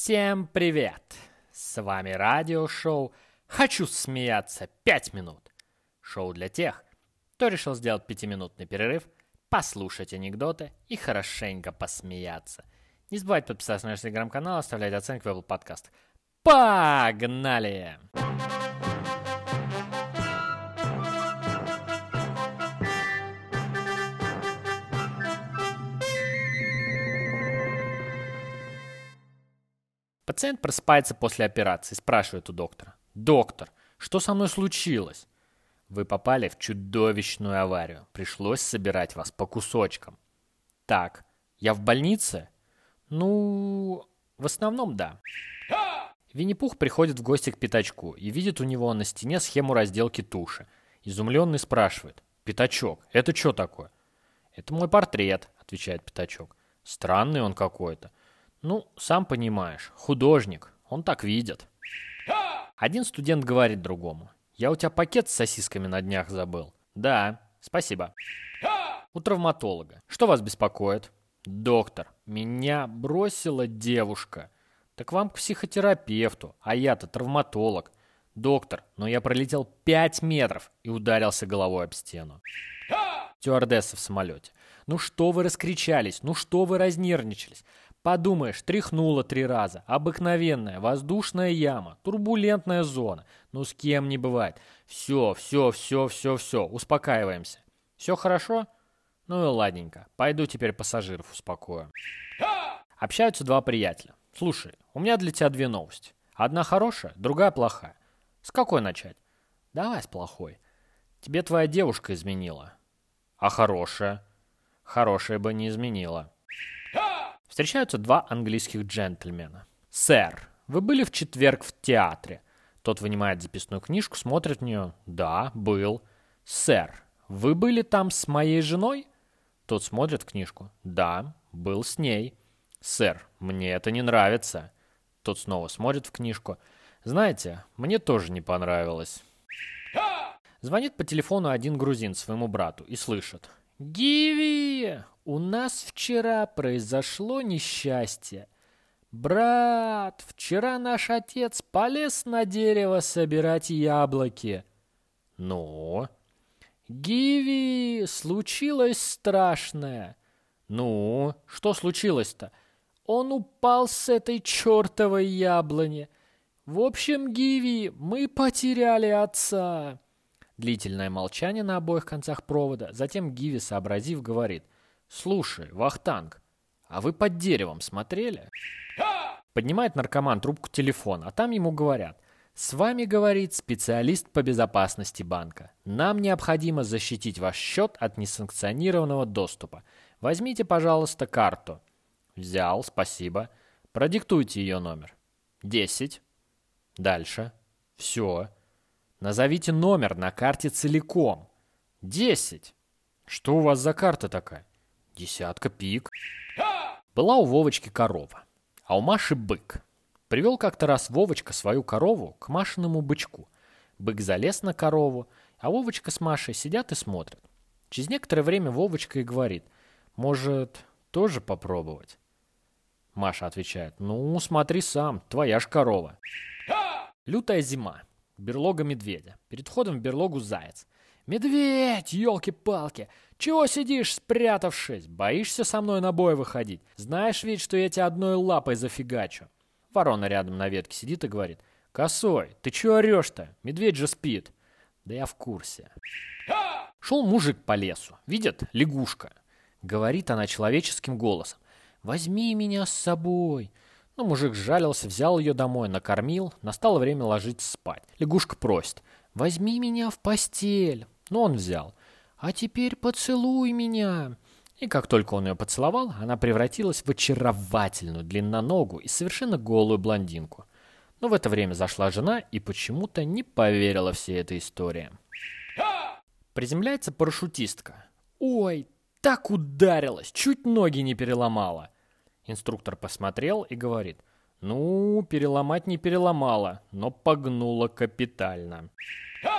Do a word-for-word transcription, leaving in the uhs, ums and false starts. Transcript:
Всем привет! С вами радиошоу «Хочу смеяться пять минут». Шоу для тех, кто решил сделать пятиминутный перерыв, послушать анекдоты и хорошенько посмеяться. Не забывайте подписаться на наш телеграм-канал, оставлять оценки в Apple Podcast. Погнали! Пациент просыпается после операции, спрашивает у доктора: «Доктор, что со мной случилось?» «Вы попали в чудовищную аварию. Пришлось собирать вас по кусочкам». «Так, я в больнице?» «Ну, в основном да». Винни-Пух приходит в гости к Пятачку и видит у него на стене схему разделки туши. Изумленный спрашивает: «Пятачок, это что такое?» «Это мой портрет», — отвечает Пятачок. «Странный он какой-то». «Ну, сам понимаешь, художник, он так видит». Один студент говорит другому: «Я у тебя пакет с сосисками на днях забыл». «Да, спасибо». У травматолога: «Что вас беспокоит?» «Доктор, меня бросила девушка». «Так вам к психотерапевту, а я-то травматолог». «Доктор, но я пролетел пять метров и ударился головой об стену». Стюардесса в самолете: «Ну что вы раскричались, ну что вы разнервничались? Подумаешь, тряхнуло три раза. Обыкновенная воздушная яма, турбулентная зона. Ну с кем не бывает. Все, все, все, все, все, успокаиваемся. Все хорошо? Ну и ладненько, пойду теперь пассажиров успокою». Общаются два приятеля. «Слушай, у меня для тебя две новости. Одна хорошая, другая плохая. С какой начать?» «Давай с плохой. Тебе твоя девушка изменила». «А хорошая?» «Хорошая бы не изменила». Встречаются два английских джентльмена. «Сэр, вы были в четверг в театре?» Тот вынимает записную книжку, смотрит в нее. «Да, был». «Сэр, вы были там с моей женой?» Тот смотрит в книжку. «Да, был с ней». «Сэр, мне это не нравится». Тот снова смотрит в книжку. «Знаете, мне тоже не понравилось». Звонит по телефону один грузин своему брату и слышит: «Гиви, у нас вчера произошло несчастье. Брат, вчера наш отец полез на дерево собирать яблоки». «Ну?» «Гиви, случилось страшное». «Ну, что случилось-то?» «Он упал с этой чертовой яблони. В общем, Гиви, мы потеряли отца». Длительное молчание на обоих концах провода. Затем Гиви, сообразив, говорит: «Слушай, Вахтанг, а вы под деревом смотрели?» Поднимает наркоман трубку телефона, а там ему говорят: «С вами, говорит, специалист по безопасности банка. Нам необходимо защитить ваш счет от несанкционированного доступа. Возьмите, пожалуйста, карту». «Взял, спасибо. Продиктуйте ее номер». «Десять». «Дальше». «Все». «Назовите номер на карте целиком». «Десять». «Что у вас за карта такая?» «Десятка пик». Была у Вовочки корова, а у Маши бык. Привел как-то раз Вовочка свою корову к Машиному бычку. Бык залез на корову, а Вовочка с Машей сидят и смотрят. Через некоторое время Вовочка и говорит: «Может, тоже попробовать?» Маша отвечает: «Ну, смотри сам, твоя ж корова». Лютая зима. Берлога медведя. Перед входом в берлогу заяц. «Медведь, елки-палки! Чего сидишь, спрятавшись? Боишься со мной на бой выходить? Знаешь ведь, что я тебя одной лапой зафигачу». Ворона рядом на ветке сидит и говорит: «Косой, ты чего орешь-то? Медведь же спит». «Да я в курсе». Шел мужик по лесу. Видит, лягушка. Говорит она человеческим голосом: «Возьми меня с собой». Ну, мужик сжалился, взял ее домой, накормил. Настало время ложиться спать. Лягушка просит: «Возьми меня в постель». Ну, он взял. «А теперь поцелуй меня». И как только он ее поцеловал, она превратилась в очаровательную, длинноногую и совершенно голую блондинку. Но в это время зашла жена и почему-то не поверила всей этой истории. Приземляется парашютистка. «Ой, так ударилась, чуть ноги не переломала». Инструктор посмотрел и говорит: «Ну, переломать не переломала, но погнула капитально».